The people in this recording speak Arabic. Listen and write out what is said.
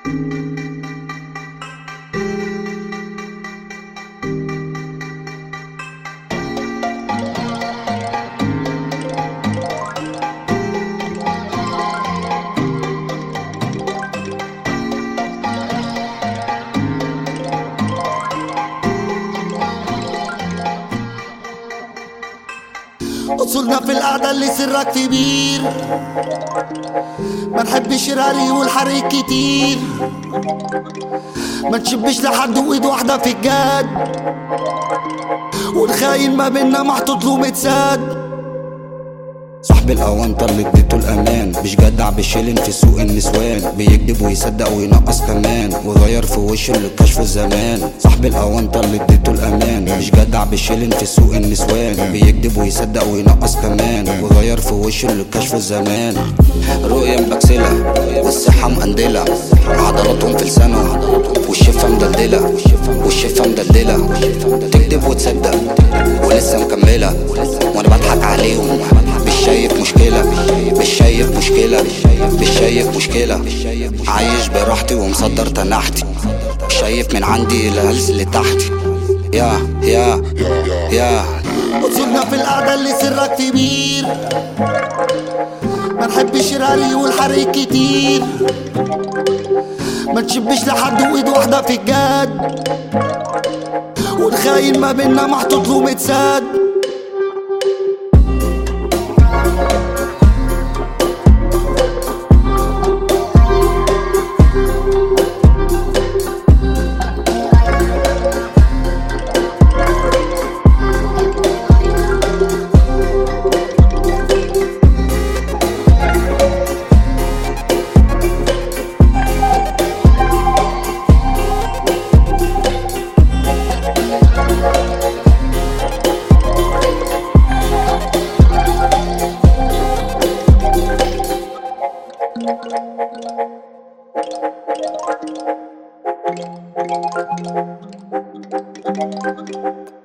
اصولنا في القعدة اللي سرك كبير، ما نحبش الرغي والحريق كتير، ما نشبش لحد وايد واحدة في الجد، والخاين ما بينا محطوط له متساد. صاحب الاونطه اللي اديته الامان، مش جدع بشيلن في سوق النسوان، بيكذب ويصدق وينقص كمان، وغير في وشه اللي كشفه الزمان. صاحب الاونطه اللي اديته الامان، مش جدع بشيلن في سوق النسوان، بيكذب ويصدق وينقص كمان، وغير في وشه اللي كشفه الزمان. رؤية مبكسلة والصحة مقندلة، عضلاتهم في لسانهم والشفة مدلدلة، والشفة مدلدلة، تكذب وتصدق ولسه مكملة، وانا بضحك عليهم مش شايف مشكلة، مش شايف مشكلة، مش شايف مشكلة. عايش براحتي ومصدر تنحتي، شايف من عندي الهلس اللي تحتي. يا اصولنا في القعدة اللي سرك كبير، ما نحبش الرغي والحريق كتير، ما نشبش لحد وايد واحدة في الجد، والخاين ما بينا محطوط له متساد. Thank you.